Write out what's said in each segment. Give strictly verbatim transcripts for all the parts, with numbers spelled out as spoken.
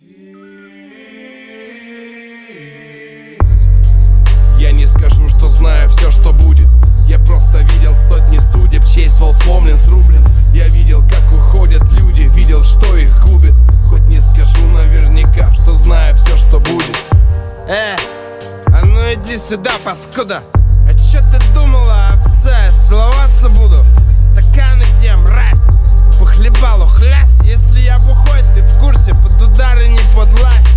Я не скажу, что знаю все, что будет. Я просто видел сотни судеб, чей ствол сломлен, срублен. Я видел, как уходят люди, видел, что их губит. Хоть не скажу наверняка, что знаю все, что будет. Э, а ну иди сюда, паскуда. А чё ты думала, овца? Я целоваться буду? Стаканы где, мразь? По хлебалу хлясь. Если я бухой, ты в курсе, под удары не подлазь.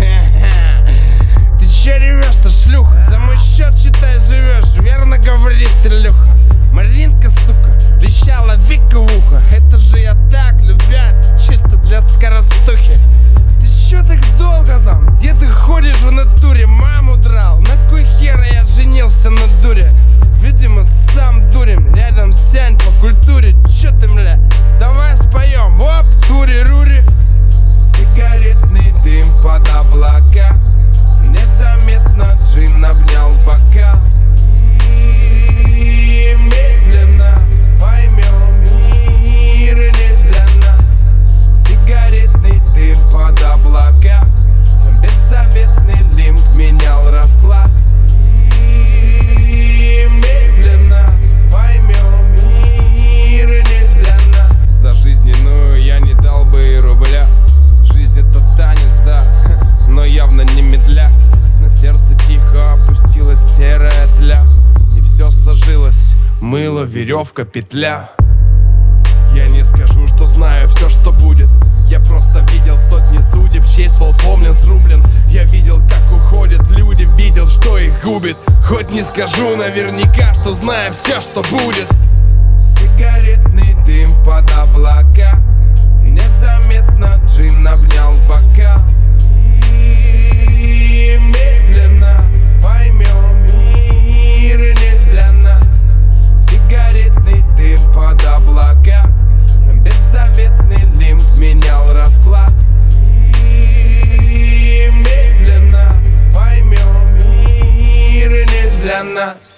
Ты чё ревешь-то, шлюха? За мой счет, считай, живешь. Верно говорит Илюха. Маринка, сука, трещала Вика в ухо. Это же я так, любя, чисто для скоростухи. Ты чё так долго там? Где ты ходишь в натуре? Маму драл? На кой хера я женился на дуре? Видимо, сам дурим. Рядом сянь по культуре. Чё ты, мля? Давай споем. Оп, тури-рури. Сигаретный дым под облака. Незаметно джин обнял бокал. И медленно поймем, мир не для нас. Сигаретный дым под облака. Беззаветный лимб менял расклад. И медленно поймем, мир не для нас. За жизненную я не дал бы и рубля. Жизнь это танец, да, но явно не медля. На сердце тихо опустилась серая тля. И все сложилось, мыло, веревка, петля. Я не скажу, что знаю все, что будет. Я просто видел сотни судеб, чей ствол сломлен, срублен. Я видел, как уходят люди, видел, что их губит. Хоть не скажу наверняка, что знаю все, что будет. Сигаретный дым под облака. Незаметно джин обнял бокал. И медленно поймем, мир не для нас. Сигаретный дым под облака. Беззаветный лимб менял расклад. И медленно поймем, мир не для нас.